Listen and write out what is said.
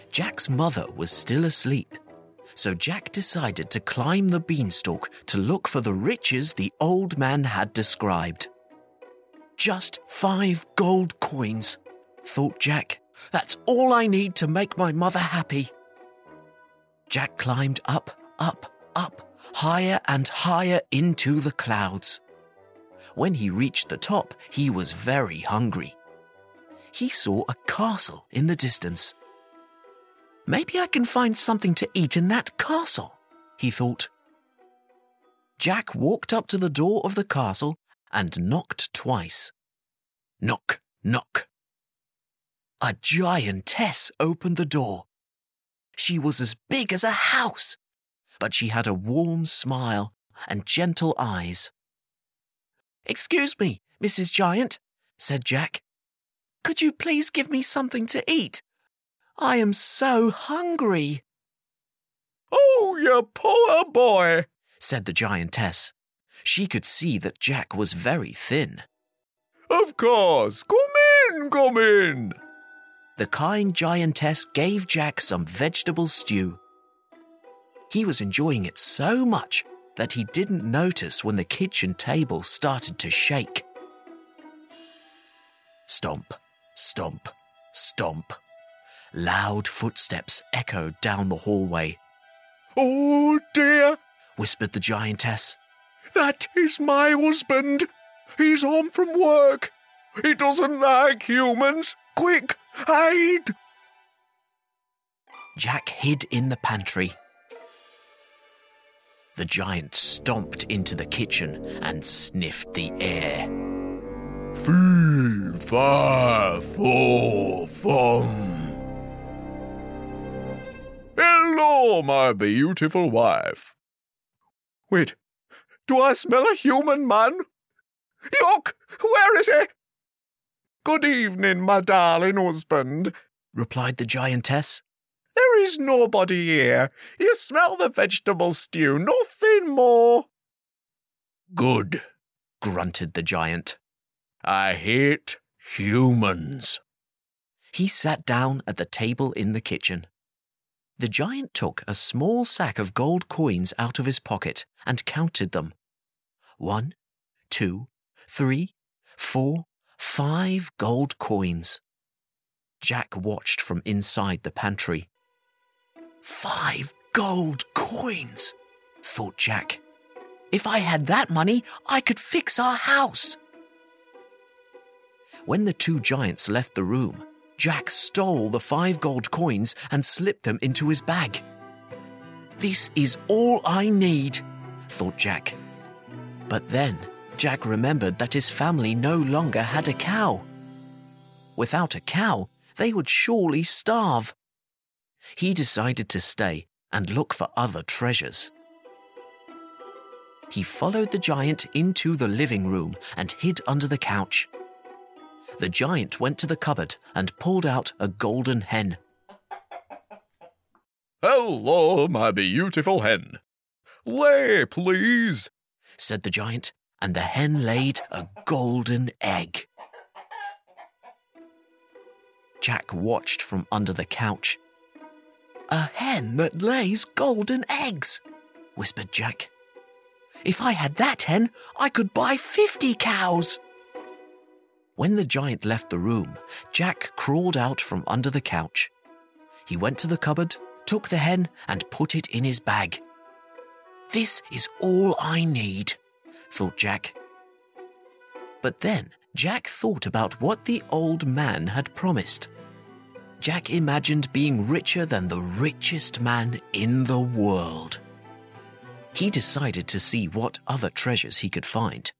Jack's mother was still asleep, so Jack decided to climb the beanstalk to look for the riches the old man had described. Just 5 gold coins, thought Jack. That's all I need to make my mother happy. Jack climbed up, higher and higher into the clouds. When he reached the top, he was very hungry. He saw a castle in the distance. Maybe I can find something to eat in that castle, he thought. Jack walked up to the door of the castle and knocked twice. Knock, knock. A giantess opened the door. She was as big as a house, but she had a warm smile and gentle eyes. "Excuse me, Mrs. Giant," said Jack. "Could you please give me something to eat? I am so hungry." "Oh, you poor boy," said the giantess. She could see that Jack was very thin. "Of course, come in. The kind giantess gave Jack some vegetable stew. He was enjoying it so much that he didn't notice when the kitchen table started to shake. Stomp, stomp, stomp. Loud footsteps echoed down the hallway. "Oh dear," whispered the giantess. "That is my husband. He's home from work. He doesn't like humans. Quick, hide!" Jack hid in the pantry. The giant stomped into the kitchen and sniffed the air. "Fee, fa, fo, fum. Hello, my beautiful wife. Wait, do I smell a human man? Yuck! Where is he?" "Good evening, my darling husband," replied the giantess. "There is nobody here. You smell the vegetable stew, nothing more." "Good," grunted the giant. "I hate humans." He sat down at the table in the kitchen. The giant took a small sack of gold coins out of his pocket and counted them. 1, 2, 3, 4, 5 gold coins. Jack watched from inside the pantry. 5 gold coins, thought Jack. If I had that money, I could fix our house. When the 2 giants left the room, Jack stole the 5 gold coins and slipped them into his bag. This is all I need, thought Jack. But then Jack remembered that his family no longer had a cow. Without a cow, they would surely starve. He decided to stay and look for other treasures. He followed the giant into the living room and hid under the couch. The giant went to the cupboard and pulled out a golden hen. "Hello, my beautiful hen. Lay, please," said the giant, and the hen laid a golden egg. Jack watched from under the couch. "A hen that lays golden eggs," whispered Jack. "If I had that hen, I could buy 50 cows." When the giant left the room, Jack crawled out from under the couch. He went to the cupboard, took the hen, and put it in his bag. This is all I need, thought Jack. But then Jack thought about what the old man had promised. Jack imagined being richer than the richest man in the world. He decided to see what other treasures he could find.